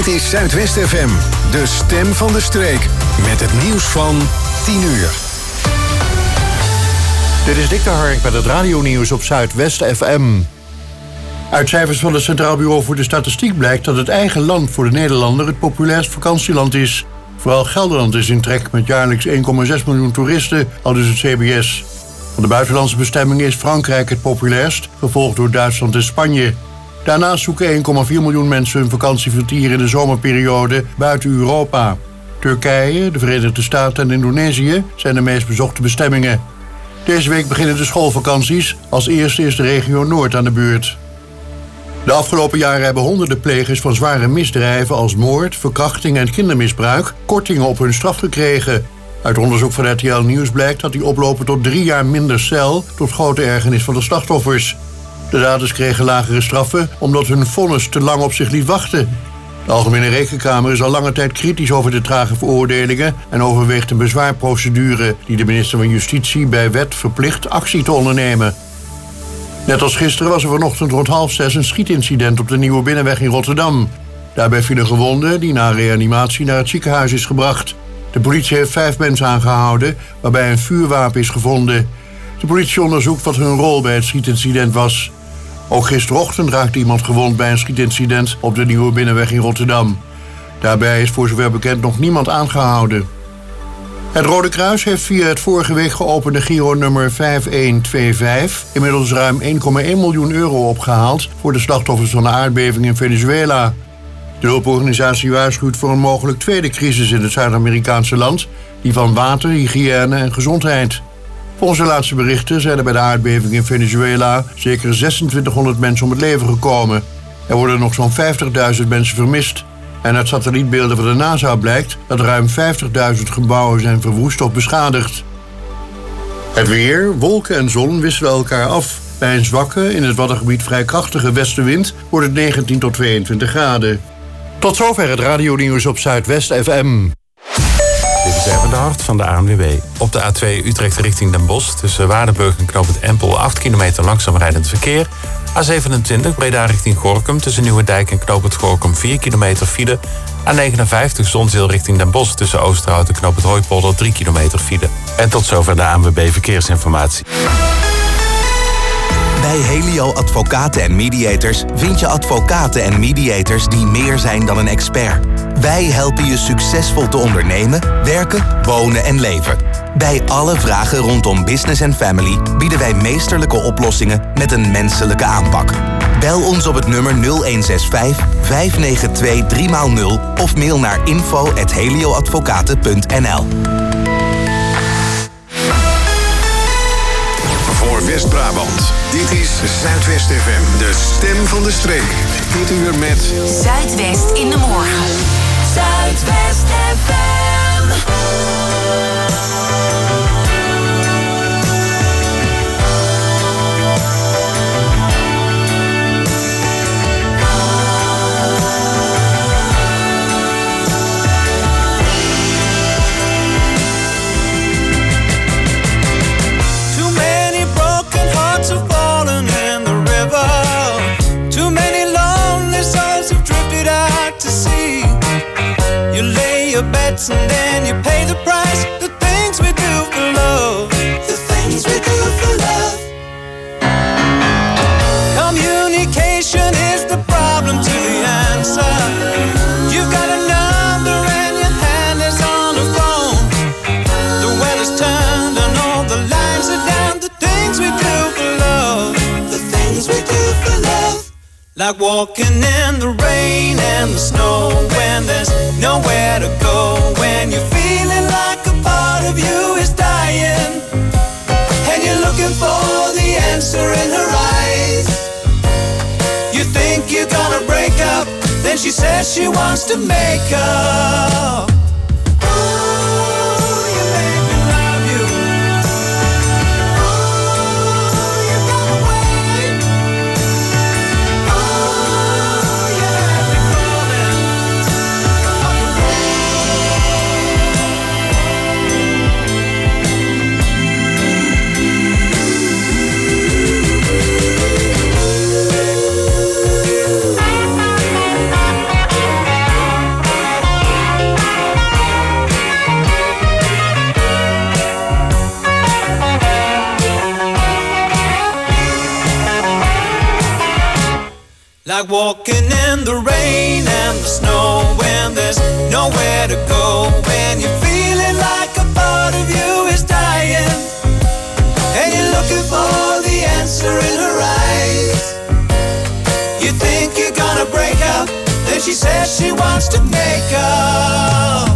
is Zuidwest FM, de stem van de streek. Met het nieuws van 10 uur. Dit is Dick de Hark met het radionieuws op Zuidwest FM. Uit cijfers van het Centraal Bureau voor de Statistiek blijkt dat het eigen land voor de Nederlander het populairst vakantieland is. Vooral Gelderland is in trek met jaarlijks 1,6 miljoen toeristen, aldus het CBS. Van de buitenlandse bestemmingen is Frankrijk het populairst, gevolgd door Duitsland en Spanje. Daarnaast zoeken 1,4 miljoen mensen hun vakantievertier in de zomerperiode buiten Europa. Turkije, de Verenigde Staten en Indonesië zijn de meest bezochte bestemmingen. Deze week beginnen de schoolvakanties. Als eerste is de regio Noord aan de beurt. De afgelopen jaren hebben honderden plegers van zware misdrijven als moord, verkrachting en kindermisbruik kortingen op hun straf gekregen. Uit onderzoek van RTL Nieuws blijkt dat die oplopen tot 3 jaar minder cel, tot grote ergernis van de slachtoffers. De daders kregen lagere straffen omdat hun vonnis te lang op zich liet wachten. De Algemene Rekenkamer is al lange tijd kritisch over de trage veroordelingen en overweegt een bezwaarprocedure die de minister van Justitie bij wet verplicht actie te ondernemen. Net als gisteren was er vanochtend rond 5:30 een schietincident op de Nieuwe Binnenweg in Rotterdam. Daarbij viel een gewonde die na reanimatie naar het ziekenhuis is gebracht. De politie heeft 5 mensen aangehouden, waarbij een vuurwapen is gevonden. De politie onderzoekt wat hun rol bij het schietincident was. Ook gisterochtend raakte iemand gewond bij een schietincident op de Nieuwe Binnenweg in Rotterdam. Daarbij is voor zover bekend nog niemand aangehouden. Het Rode Kruis heeft via het vorige week geopende Giro-nummer 5125... inmiddels ruim 1,1 miljoen euro opgehaald voor de slachtoffers van de aardbeving in Venezuela. De hulporganisatie waarschuwt voor een mogelijk tweede crisis in het Zuid-Amerikaanse land, die van water, hygiëne en gezondheid. Volgens de laatste berichten zijn er bij de aardbeving in Venezuela zeker 2600 mensen om het leven gekomen. Er worden nog zo'n 50.000 mensen vermist. En uit satellietbeelden van de NASA blijkt dat ruim 50.000 gebouwen zijn verwoest of beschadigd. Het weer, wolken en zon wisselen elkaar af. Bij een zwakke, in het Waddengebied vrij krachtige westenwind wordt het 19 tot 22 graden. Tot zover het radionieuws op Zuidwest FM. Dit is even de Hart van de ANWB. Op de A2 Utrecht richting Den Bosch tussen Waardenburg en Knoopend Empel 8 kilometer langzaam rijdend verkeer. A27 Breda richting Gorinchem tussen Nieuwendijk en Knoopend Gorinchem 4 kilometer file. A59 Zonzeel richting Den Bosch tussen Oosterhout en Knoopend Hooipolder 3 kilometer file. En tot zover de ANWB Verkeersinformatie. Bij Helio Advocaten en Mediators vind je advocaten en mediators die meer zijn dan een expert. Wij helpen je succesvol te ondernemen, werken, wonen en leven. Bij alle vragen rondom business en family bieden wij meesterlijke oplossingen met een menselijke aanpak. Bel ons op het nummer 0165 592 3x0 of mail naar info@helioadvocaten.nl. Voor West-Brabant, dit is Zuidwest FM, de stem van de streek. Dit uur met Zuidwest in de morgen. Zuidwest FM. Bets and then you pay the price. The things we do for love. The things we do for love. Communication is the problem to the answer. You've got a number and your hand is on the phone. The weather's turned and all the lines are down. The things we do for love. The things we do for love. Like walking in the rain and the snow when there's nowhere to go. When you're feeling like a part of you is dying and you're looking for the answer in her eyes. You think you're gonna break up, then she says she wants to make up. like walking in the rain and the snow when there's nowhere to go. When you're feeling like a part of you is dying and you're looking for the answer in her eyes. You think you're gonna break up, then she says she wants to make up.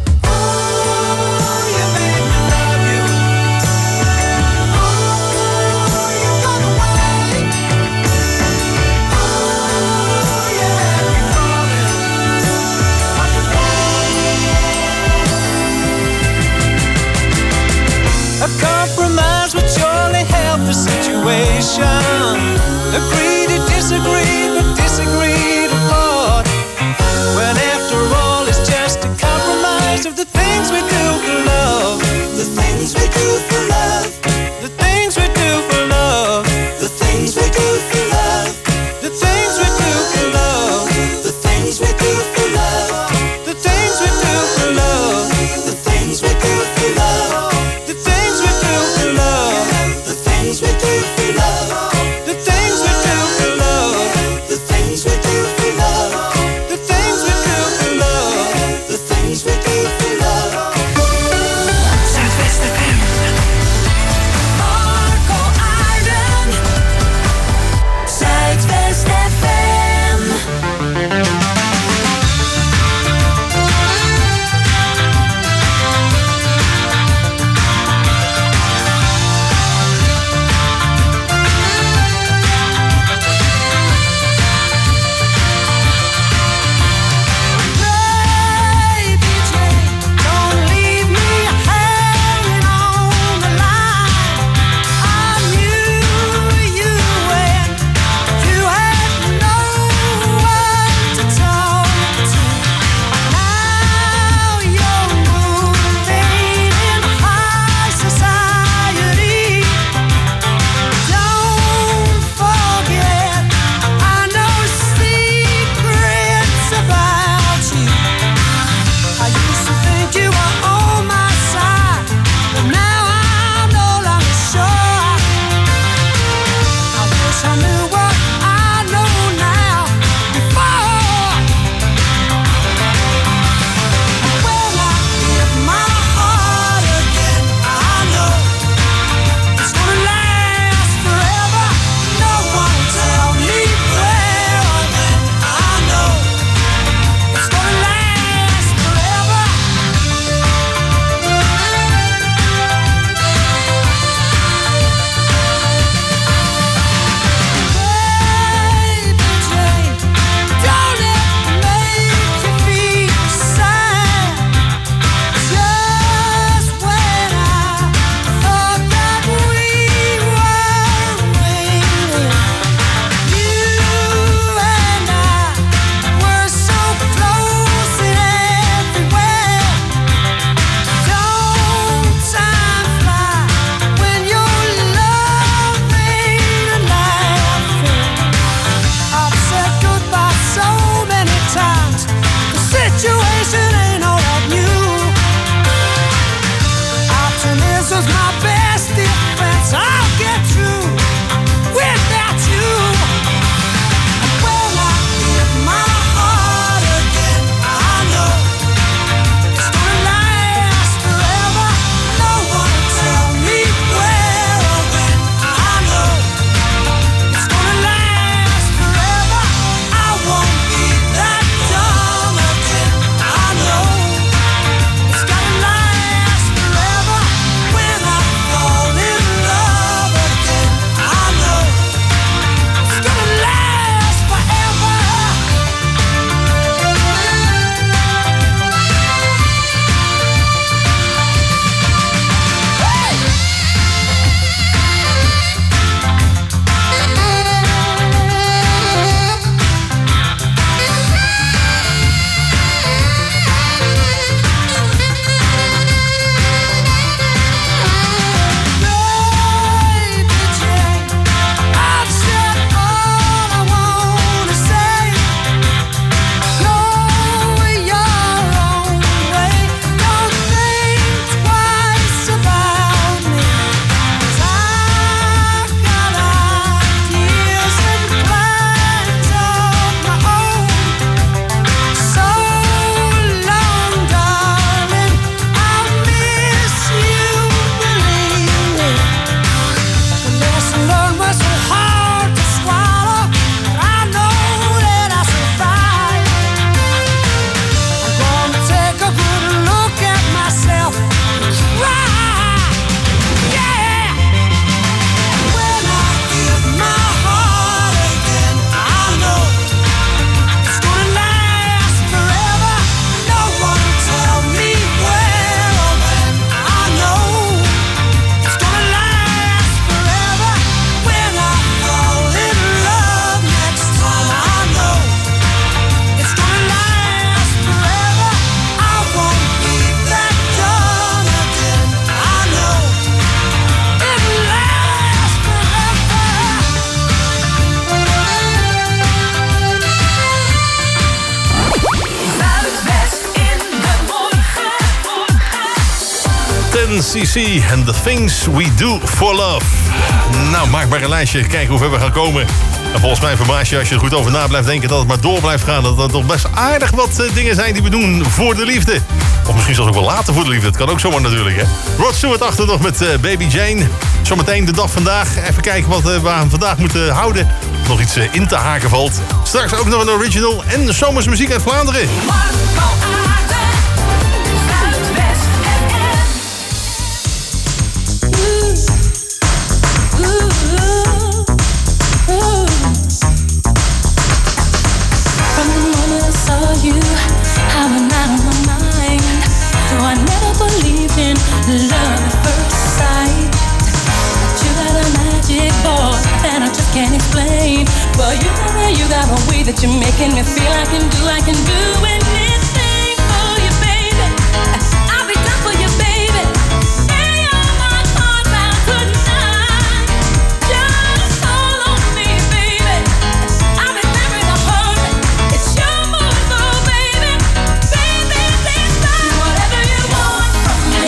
A compromise would surely help the situation. Agree to disagree, but disagree to part. When after all it's just a compromise of the things we do for love. The things we do for love. The things we do for love. The things we do for love. The things we do for love. The things we do for love. The things we do for love. The things we do for love. The things we do for love. The things we do for love. The things we do SCC en The Things We Do For Love. Nou, maak maar een lijstje. Kijken hoe ver we gaan komen. En volgens mij verbaas je als je er goed over na blijft denken... dat het maar door blijft gaan. Dat er toch best aardig wat dingen zijn die we doen voor de liefde. Of misschien zelfs ook wel later voor de liefde. Dat kan ook zomaar natuurlijk, hè. Rod Stewart achter nog met Baby Jane. Zometeen de dag vandaag. Even kijken wat we aan vandaag moeten houden. Of nog iets in te haken valt. Straks ook nog een original en de zomersmuziek uit Vlaanderen. Love at first sight, but you got a magic boy that I just can't explain. But you got a way that you're making me feel I can do anything for you, baby. I'll be done for you, baby. And you're my compound tonight. Just call on me, baby. I'll be there in a hurry. It's your move, oh baby. Baby, please do whatever you want from me.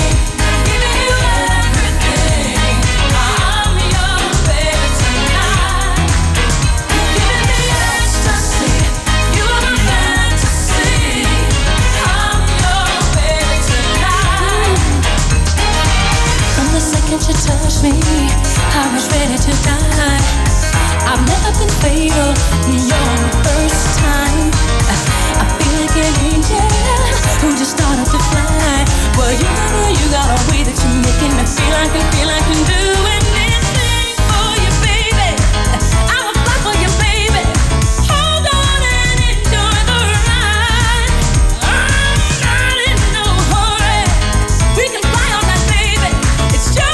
You touched me, I was ready to die. I've never been fatal, you're the first time. I feel like an angel who just started to fly. Well, you got a way that you're making me feel I can do anything for you, baby. I will fly for you, baby. Hold on and enjoy the ride. I'm not in no hurry. We can fly on that, baby. It's your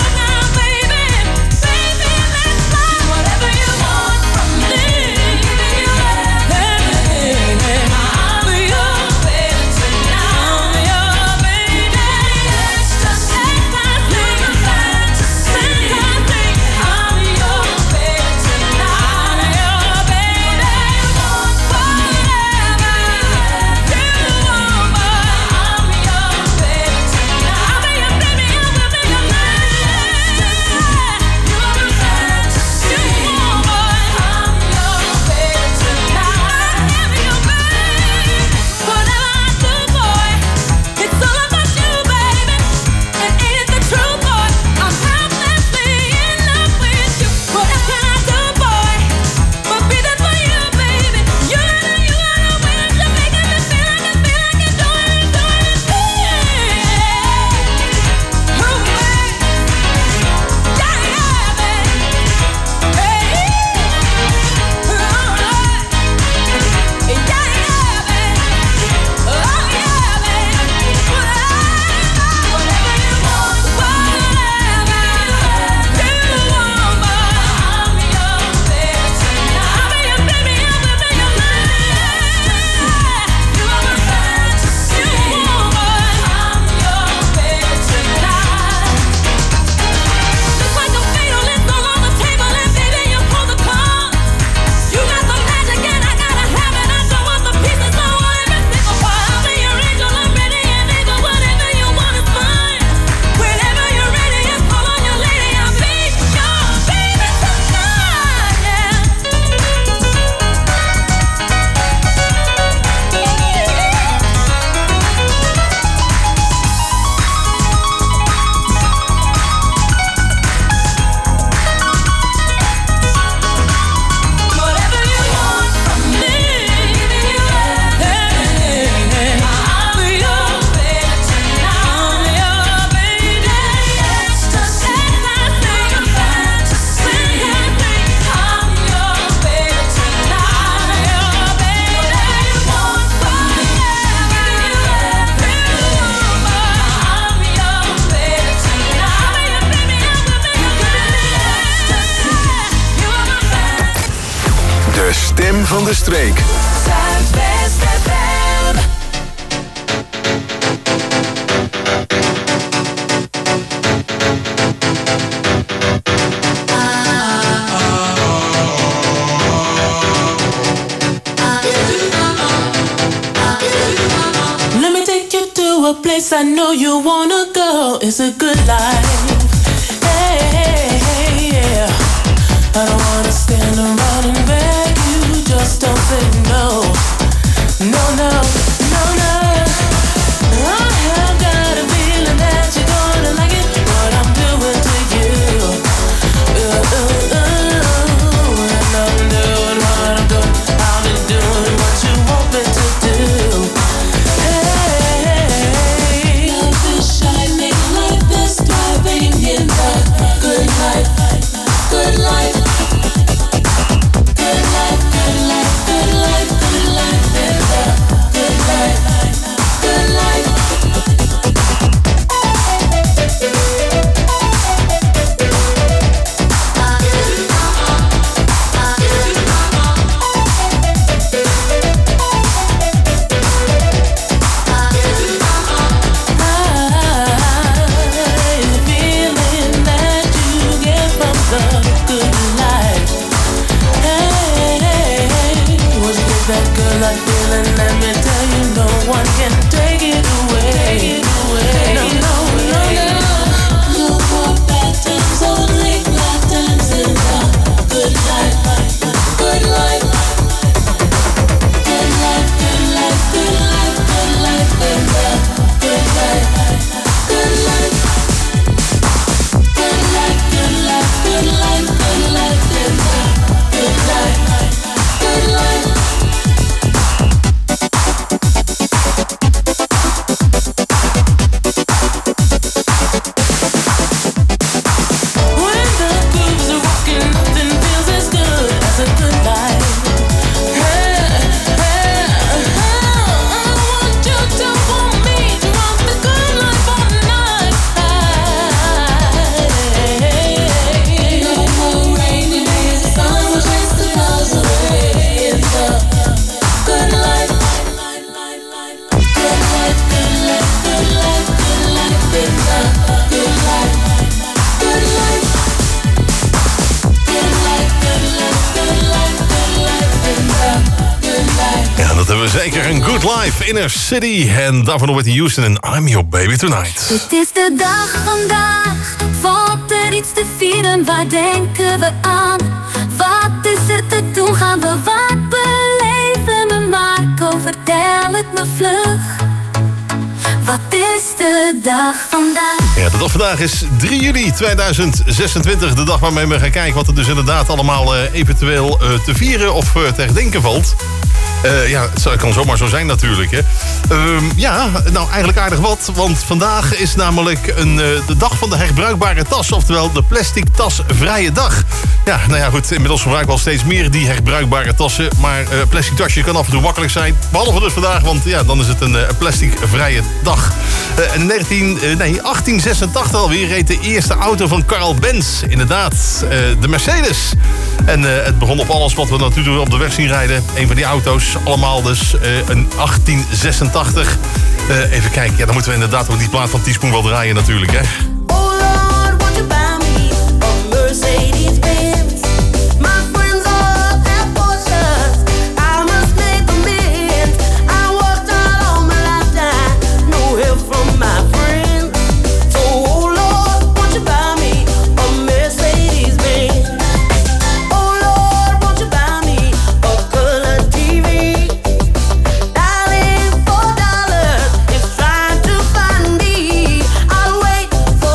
Stem van de streek. Zuidwest FM. Let me take you to a place place I know you wanna go. It's a good life. Hey, hey, hey, yeah. I don't wanna stand around and beg you. Just don't say no. No, no, no, no. I have got a feeling that you're gonna like it. What I'm doing to you. And I'm doing what I'm doing. I'll be doing what you want me to do. Hey, love is shining like this, thriving in the good life. Good life. Good life, good life, good life, good life in the good life. Good life. Zeker een good life, Inner City. En daarvan nog met Houston en I'm Your Baby Tonight. Het is de dag vandaag, valt er iets te vieren, waar denken we aan? Wat is er te doen, gaan we wat beleven? Me Marco, vertel het me vlug. Wat is de dag vandaag? Ja, de dag vandaag is 3 juli 2026. De dag waarmee we gaan kijken wat er dus inderdaad allemaal eventueel te vieren of te herdenken valt. Ja, het kan zomaar zo zijn natuurlijk. Hè. Ja, nou eigenlijk aardig wat. Want vandaag is namelijk de dag van de herbruikbare tas. Oftewel de plastic tasvrije dag. Ja, nou ja goed. Inmiddels gebruiken we al steeds meer die herbruikbare tassen. Maar plastic tasje kan af en toe makkelijk zijn. Behalve dus vandaag, want ja, dan is het een plasticvrije dag. In 1886 alweer reed de eerste auto van Carl Benz. Inderdaad, de Mercedes. En het begon op alles wat we natuurlijk op de weg zien rijden. Een van die auto's. Allemaal dus een 1886. Even kijken, ja, dan moeten we inderdaad ook die plaat van Teaspoon wel draaien natuurlijk, hè. Oh Lord, won't you buy me a Mercedes-Benz? My friends all have Porsches. I must make amends. I worked hard all my lifetime, no help from my friends. So oh Lord, won't you buy me a Mercedes-Benz? Oh Lord, won't you buy me a color TV? Darling, $4 is trying to find me. I'll wait for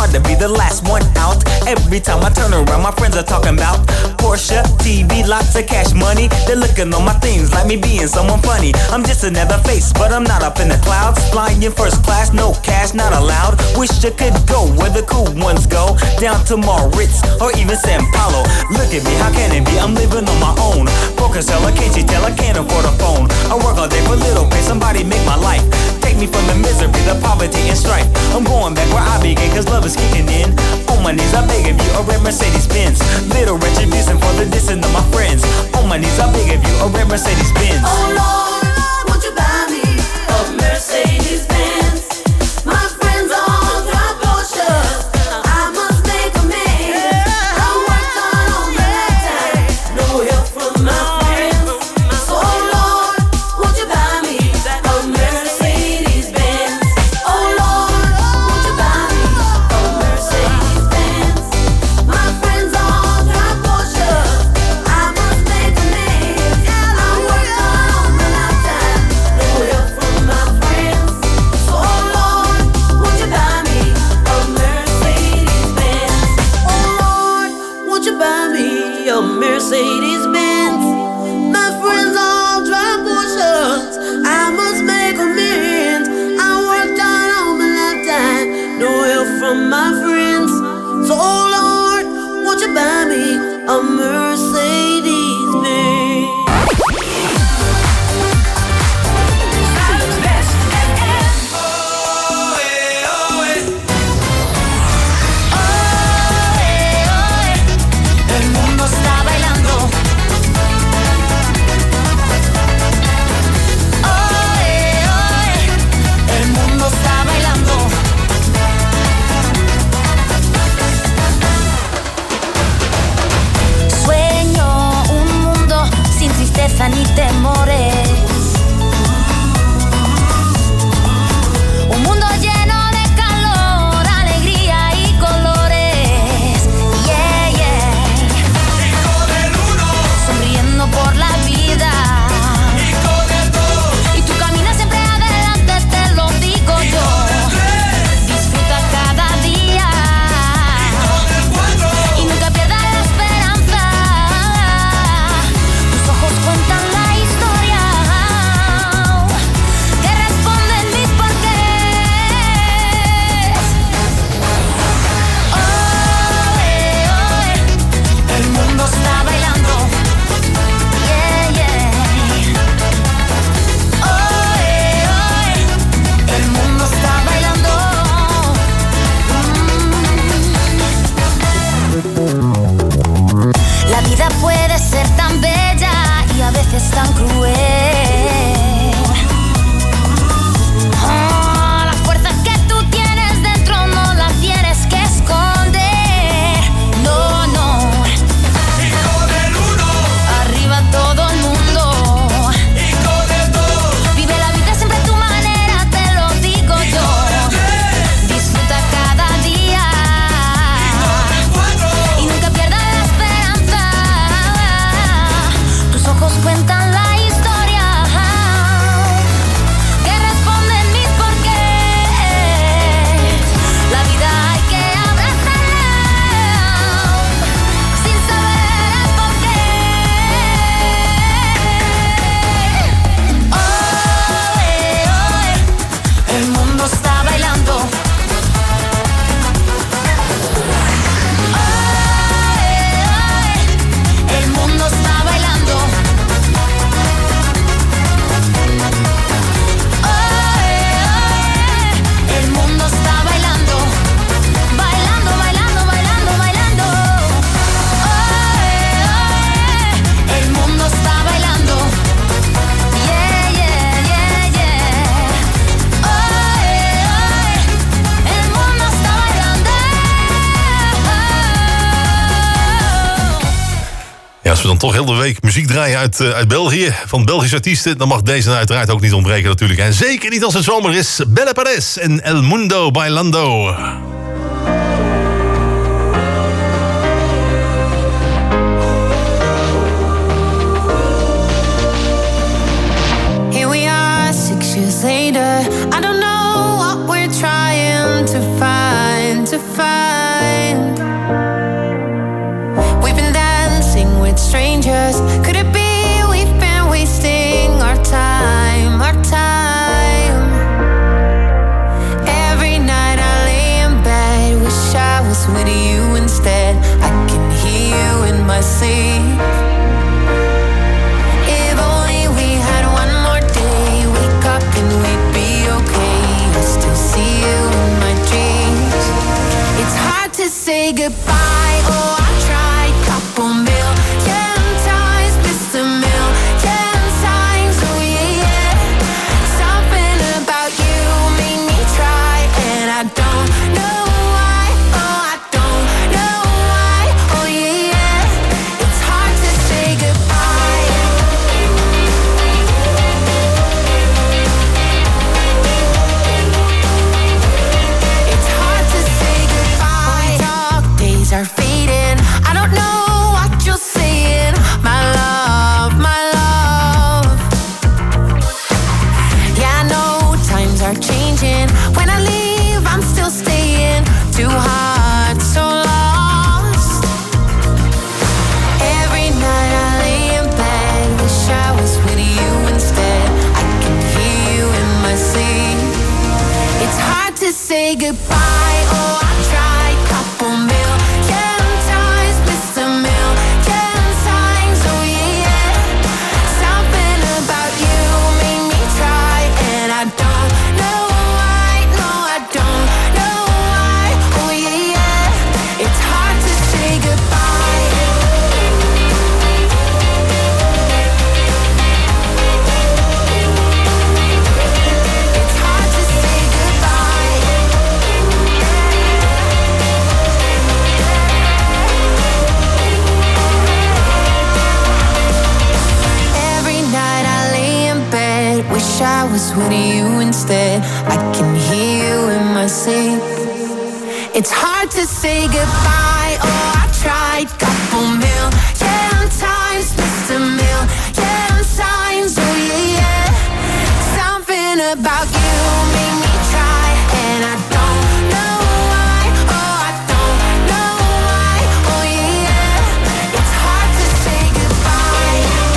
hard to be the last one out. Every time I turn around, my friends are talking about Porsche, TV, lots of cash money. They're looking on my things like me being someone funny. I'm just another face, but I'm not up in the clouds. Flying in first class, no cash, not allowed. Wish I could go where the cool ones go, down to Moritz or even San Paulo. Look at me, how can it be? I'm living on my own. Focus, hella, can't you tell I can't afford a phone? I work all day for little pay, somebody make my life. Take me from the misery, the poverty and strife. I'm going back where I began, cause love is kicking in. On my knees, I beg of you, a red Mercedes-Benz. Little retribution for the dissing of my friends. On my knees, I beg of you, a red Mercedes-Benz. Oh Lord, won't you buy me a Mercedes-Benz? My friends all drive Porsches. I must make amends. I worked hard all my lifetime, no help from my friends. So Lord, won't you buy me a Mercedes-Benz? Oh Lord, won't you buy me a Mercedes-Benz? My friends all drive Porsches. I must make amends. I worked hard all my lifetime, no help from my friends. So Lord, won't you buy me a Mercedes-Benz? Oh Lord, won't you buy me a Mercedes-Benz? My friends all drive Porsches. I must make amends. I worked hard all my lifetime, no help from my friends. So Lord, won't you buy me a Mercedes-Benz? El mundo está bailando. El mundo está bailando. Sueño un mundo sin tristeza ni temores. Un mundo lleno de calor, alegría y colores. Yeah, yeah. Sonriendo por la vida. Y tú caminas siempre adelante, te lo digo yo. Disfruta cada día. Y nunca pierdas la esperanza. Tus ojos cuentan la historia que responden mis porqués. El mundo está bailando. Yeah, yeah. El mundo está bailando. La vida puede ser tan bella y a veces tan cruel. La fuerza que tú tienes dentro no la tienes que esconder. No, no. Arriba todo el mundo. Vive la vida siempre a tu manera, te lo digo yo. Disfruta cada día. Y nunca pierdas la esperanza. Tus ojos cuentan la historia que responden mis porqués. La vida hay que abrazarla sin saber el porqué. El mundo está bailando. El mundo está bailando. El mundo está bailando. Bailando, bailando, bailando, bailando. El mundo está bailando. Yeah, yeah, yeah, yeah. El mundo está bailando. Ja, als we dan toch heel de week muziek draaien uit België, van Belgische artiesten, dan mag deze dan uiteraard ook niet ontbreken natuurlijk. En zeker niet als het zomer is. Belle Paris en El Mundo Bailando. Here we are 6 years later. I don't know what we're trying to find. sleep. If only we had one more day, wake up and we'd be okay. I still see you in my dreams. It's hard to say goodbye. Oh, I tried, couple million times, missed a million times. Oh yeah, yeah. Something about you made me try, and I don't know why. Oh, I don't know why. Oh yeah, yeah. It's hard to say goodbye. It's hard to say goodbye. Dark days are fading. I don't know what you're saying. My love, my love. Yeah, I know times are changing. When I leave, I'm still staying. Too hard, so lost. Every night I lay in bed, wish I was with you instead. I can hear you in my sleep. It's hard to say goodbye. Oh, I tried, couple million times, missed a million times. Oh yeah, yeah. Something about you made me try, and I don't know why. No, I don't know why. Oh yeah, yeah. It's hard to say goodbye. It's hard to say goodbye. Every night I lay in bed, wish I was with you instead. I can hear you in my sleep. It's hard to say goodbye. Oh, I tried, couple million times, missed a million times. Oh yeah, yeah. Something about you made me try, and I don't know why. Oh, I don't know why. Oh yeah, yeah. It's hard to say goodbye.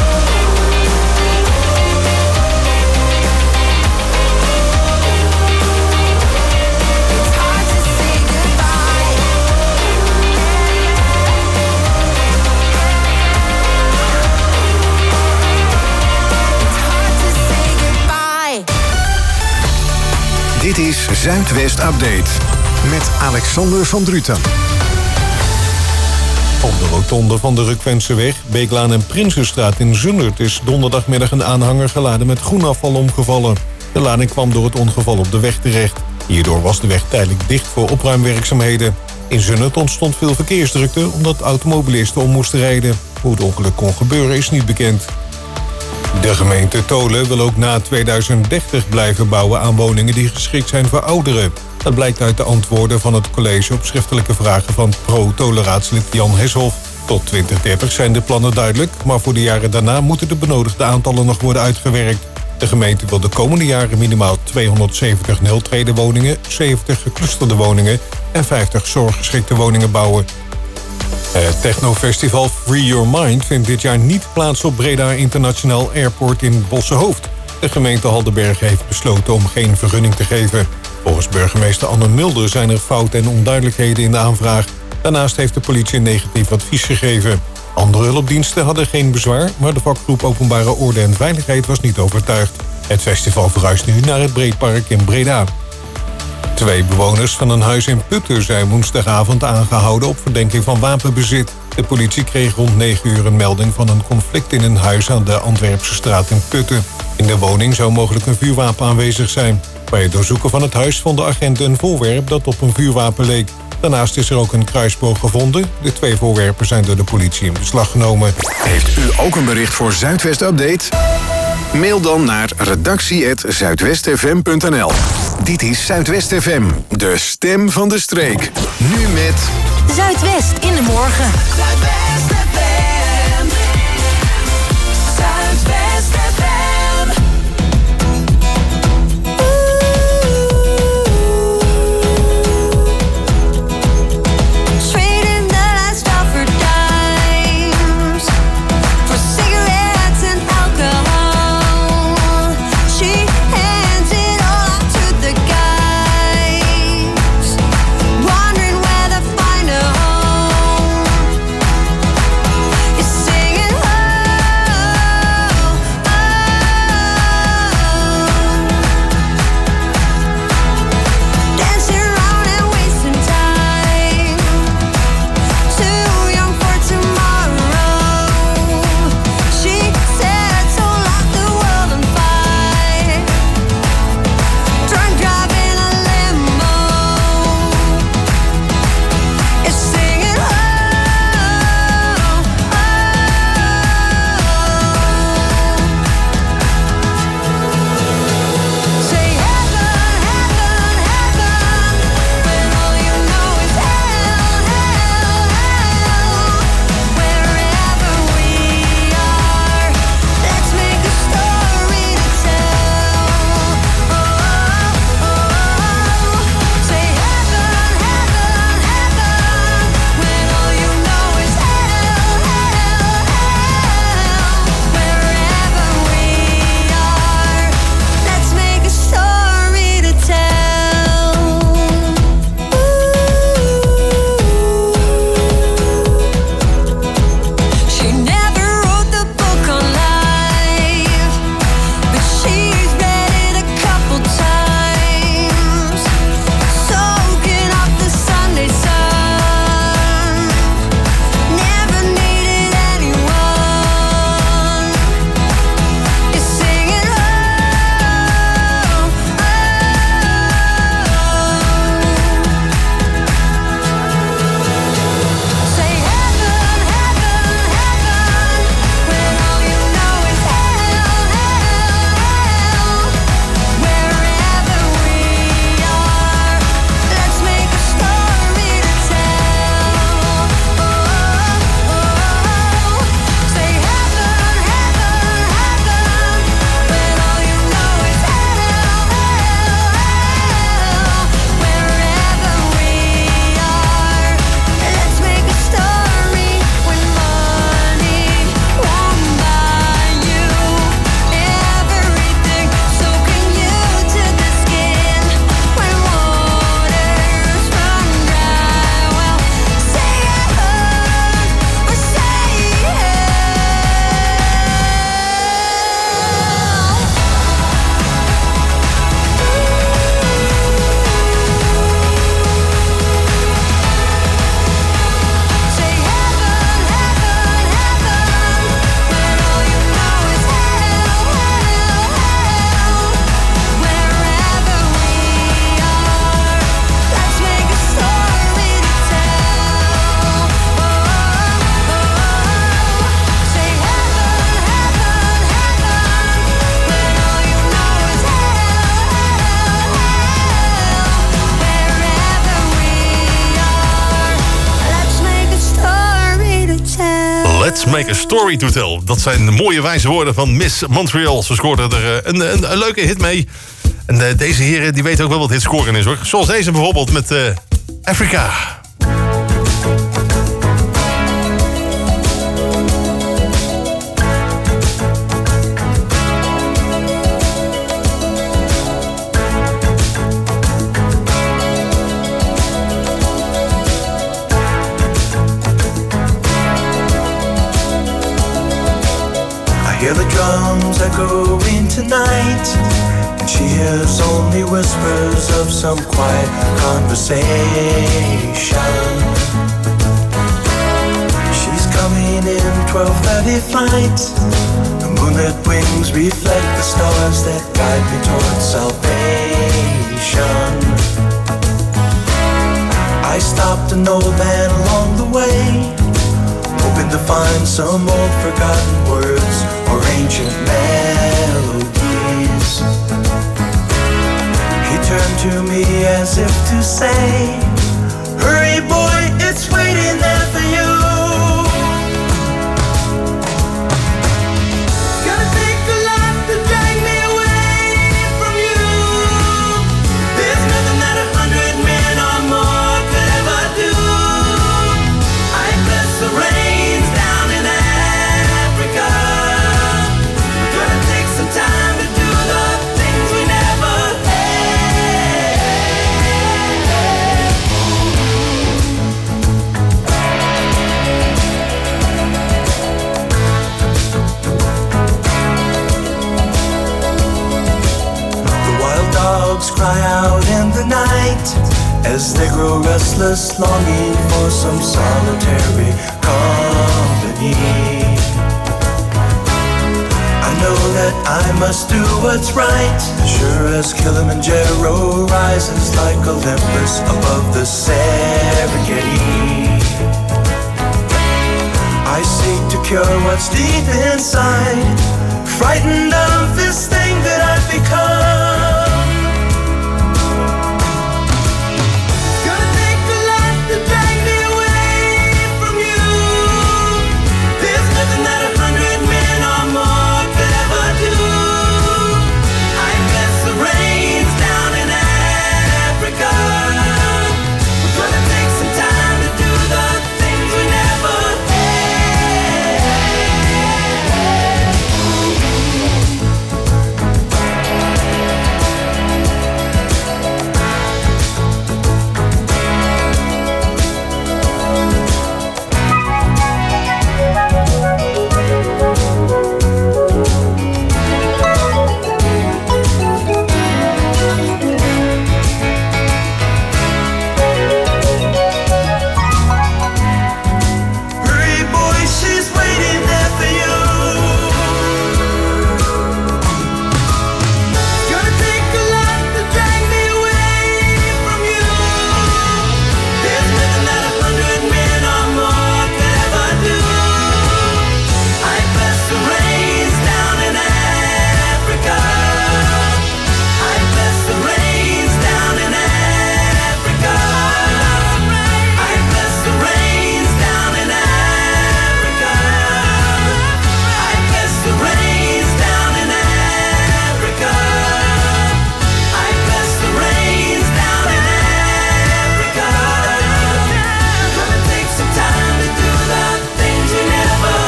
It's hard to say goodbye. It's hard to say goodbye. Dit is Zuidwest Update met Alexander van Druten. Op de rotonde van de Rukwentseweg, Beeklaan en Prinsenstraat in Zundert is donderdagmiddag een aanhanger geladen met groenafval omgevallen. De lading kwam door het ongeval op de weg terecht. Hierdoor was de weg tijdelijk dicht voor opruimwerkzaamheden. In Zundert ontstond veel verkeersdrukte omdat automobilisten om moesten rijden. Hoe het ongeluk kon gebeuren is niet bekend. De gemeente Tolen wil ook na 2030 blijven bouwen aan woningen die geschikt zijn voor ouderen. Dat blijkt uit de antwoorden van het college op schriftelijke vragen van pro-Tolen-raadslid Jan Heshoff. Tot 2030 zijn de plannen duidelijk, maar voor de jaren daarna moeten de benodigde aantallen nog worden uitgewerkt. De gemeente wil de komende jaren minimaal 270 weltreden-woningen, 70 geclusterde woningen en 50 zorggeschikte woningen bouwen. Het technofestival Free Your Mind vindt dit jaar niet plaats op Breda International Airport in Bossenhoofd. De gemeente Haldenberg heeft besloten om geen vergunning te geven. Volgens burgemeester Anne Mulder zijn er fouten en onduidelijkheden in de aanvraag. Daarnaast heeft de politie een negatief advies gegeven. Andere hulpdiensten hadden geen bezwaar, maar de vakgroep Openbare Orde en Veiligheid was niet overtuigd. Het festival verhuist nu naar het Breedpark in Breda. 2 bewoners van een huis in Putten zijn woensdagavond aangehouden op verdenking van wapenbezit. De politie kreeg rond 9 uur een melding van een conflict in een huis aan de Antwerpse straat in Putten. In de woning zou mogelijk een vuurwapen aanwezig zijn. Bij het doorzoeken van het huis vonden agenten een voorwerp dat op een vuurwapen leek. Daarnaast is er ook een kruisboog gevonden. De 2 voorwerpen zijn door de politie in beslag genomen. Heeft u ook een bericht voor Zuidwest Update? Mail dan naar redactie@zuidwestfm.nl. Dit is Zuidwest FM, de stem van de streek. Nu met Zuidwest in de morgen. Zuidwest FM. Zuidwest FM. Trading the last for dimes, for cigarettes and alcohol. She hands it all out to the guys, wondering where to find a home. make a story to tell. Dat zijn de mooie wijze woorden van Miss Montreal. Ze scoorde er een leuke hit mee. En deze heren die weten ook wel wat hit scoren is hoor. Zoals deze bijvoorbeeld met Africa. Hear the drums echoing tonight, and she hears only whispers of some quiet conversation. She's coming in 12:30 flight. The moonlit wings reflect the stars that guide me towards salvation. I stopped an old man along the way, hoping to find some old forgotten words or ancient melodies. He turned to me as if to say, hurry boy, it's waiting there for you. Gonna take a lot to drag me away from you. There's nothing that 100 men or more could ever do. I bless the rains down in Africa. Gonna take some time to do the things we never had. The wild dogs cry out in the night as they grow restless, longing for some solitary company. I know that I must do what's right, sure as Kilimanjaro rises like Olympus above the Serengeti. I seek to cure what's deep inside, frightened of this thing that I've become. Gonna take a lot to drag me away from you. There's nothing that 100 men or more could ever do. I bless the rains down in Africa. We're gonna take some time to do the things we never had. Hurry boy, she's waiting there for you. Gonna take a lot to drag me away from you. There's nothing that 100 men or more could ever do. I bless the rains down in Africa. I bless the rains down in Africa. I bless the rains down in Africa. I bless the rains down in Africa. I bless the rains down in Africa. Gonna take some time to do the things we never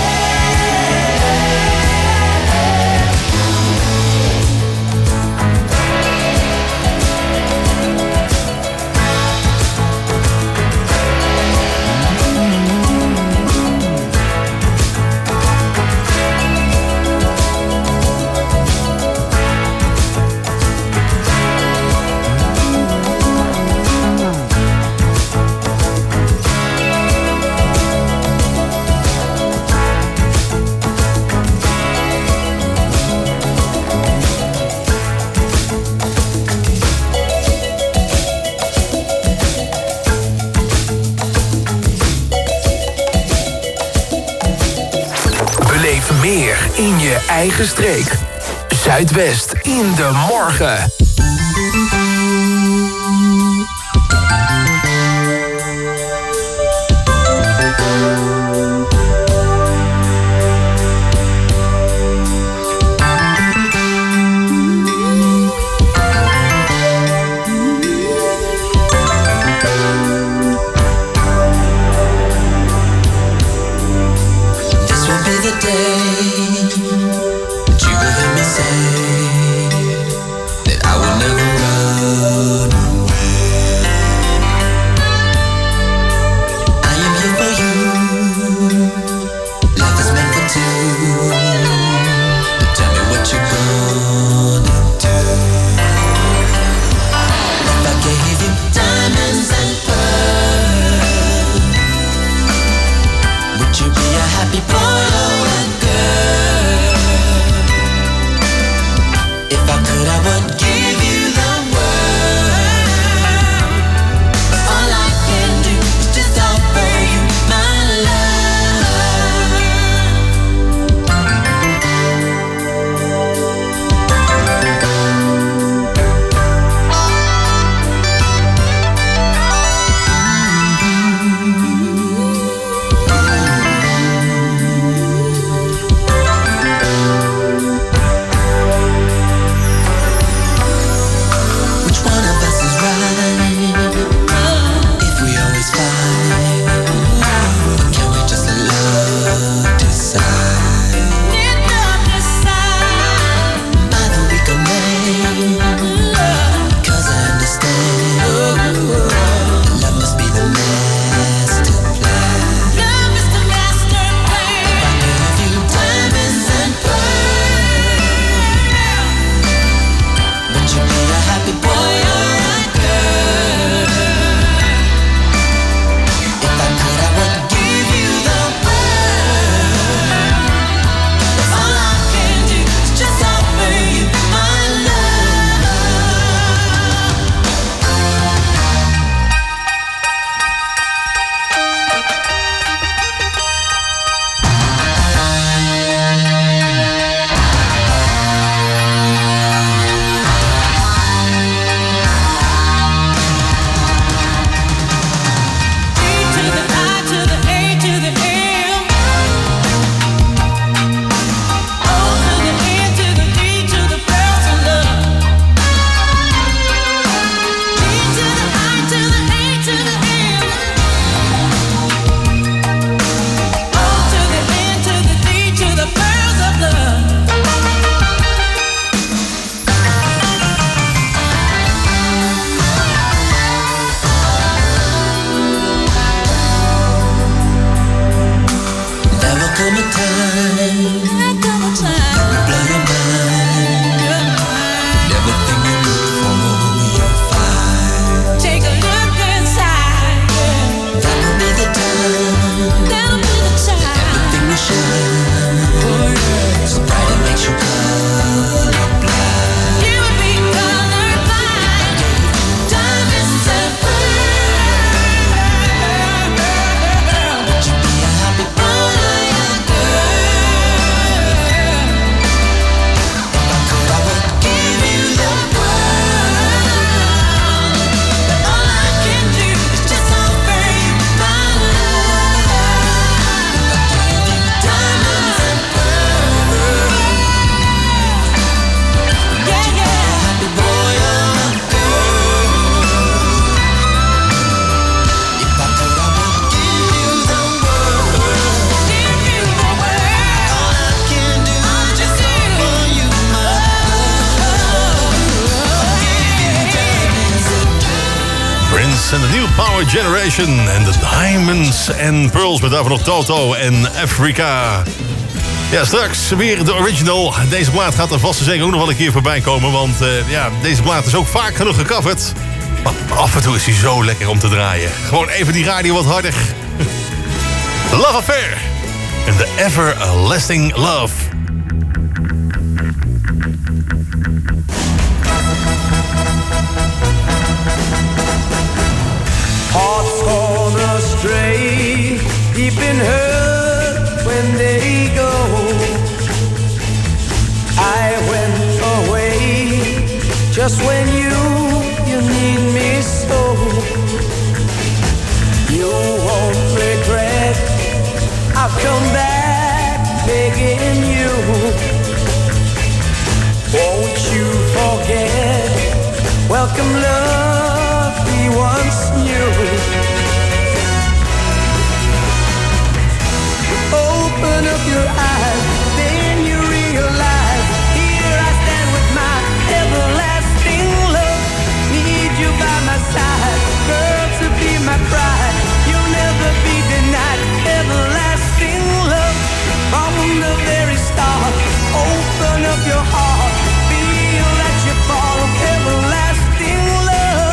Beleef meer in je eigen streek. Zuidwest in de morgen. Power Generation en The Diamonds and Pearls. Met daarvoor nog Toto en Africa. Ja, straks weer de original. Deze plaat gaat er vast en zeker ook nog wel een keer voorbij komen. Want deze plaat is ook vaak genoeg gecoverd. Maar af en toe is hij zo lekker om te draaien. Gewoon even die radio wat harder. Love Affair. En The Everlasting Love. Hearts gone astray, deep in hurt when they go. I went away just when you need me so. You won't regret, I've come back begging you. Won't you forget, welcome love we once knew. Open up your eyes, then you realize, here I stand with my everlasting love. Need you by my side, girl, to be my bride. You'll never be denied everlasting love. From the very start, open up your heart, feel that you fall, everlasting love.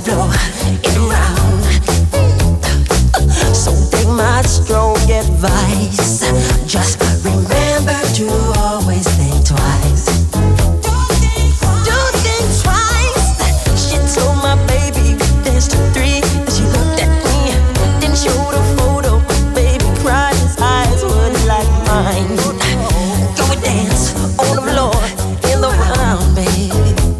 flow is round. So take my strong advice. Just remember to always think twice. Don't think twice. She told my baby there's 3. She looked at me, then showed a photo. Baby cried, his eyes were like mine. Go and dance on the floor in the round, babe.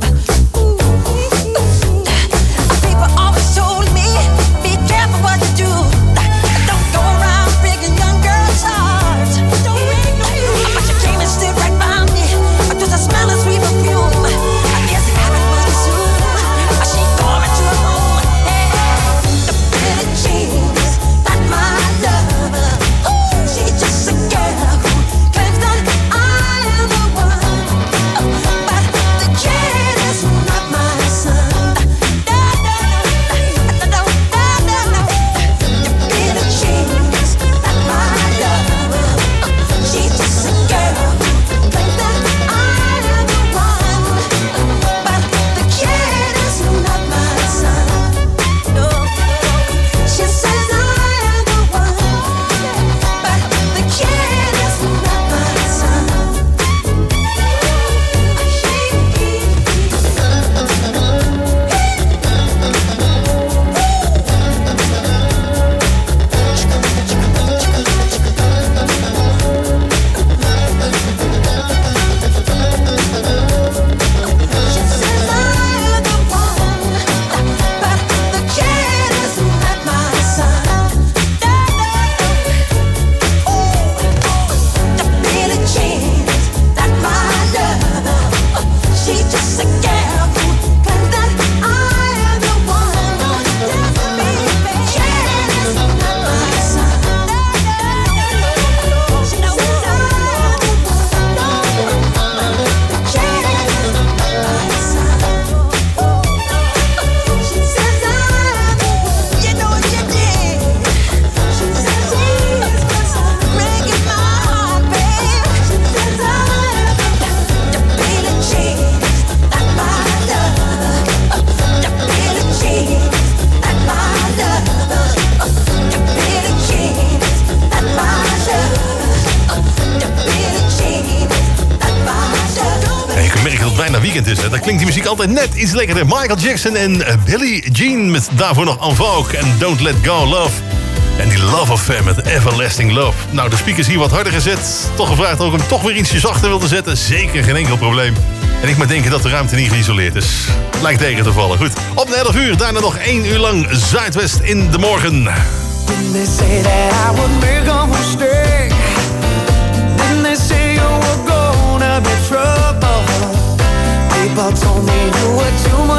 People always told me, be careful what you do. Don't go around breaking young girls' hearts. But she came and stood right by me. Just a smell of sweet perfume. I guess it happened much too soon. She called me to her home. The Billie Jean's not my lover. She's just a girl who claims that I am the one. But the kid is not my son. No. The Billie Jean's not my lover. She's just a girl who claims that I am the one. But the kid is not my son. No. She says I am the one. But the kid is not my son. Dan klinkt die muziek altijd net iets lekkerder. Michael Jackson en Billie Jean met daarvoor nog En Vogue en Don't Let Go Love. En die Love Affair met Everlasting Love. Nou, de speakers hier wat harder gezet. Toch gevraagd ook hem toch weer ietsje zachter wilde zetten. Zeker, geen enkel probleem. En ik moet denken dat de ruimte niet geïsoleerd is. Lijkt tegen te vallen. Goed, op naar 11 uur. Daarna nog 1 uur lang Zuidwest in de morgen. When they say that I would make a mistake, when they say you were gonna be trouble, people told me you were too much